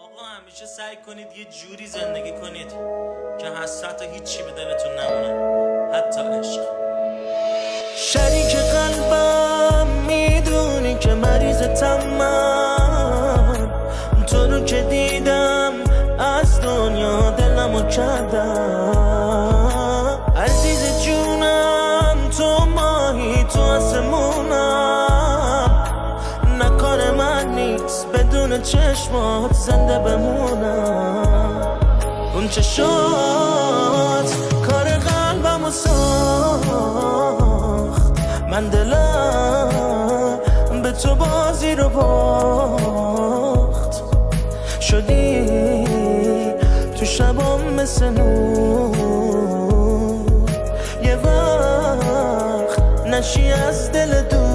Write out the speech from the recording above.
آقا همیشه سعی کنید یه جوری زندگی کنید که حسرت هیچی به دلتون نمونه، حتی عشق. شریک قلبم میدونی که مریضتم من، تو رو که دیدم از دنیا دلمو کردم. عزیز جونم تو ماهی تو آسمونم، نکار من نیست بدون چشمات زنده بمونم. اون چشات کار قلبمو ساخت، من دلم به تو بازی رو باخت. شدی تو شبام مثل نور، یه وقت نشی از دل دور.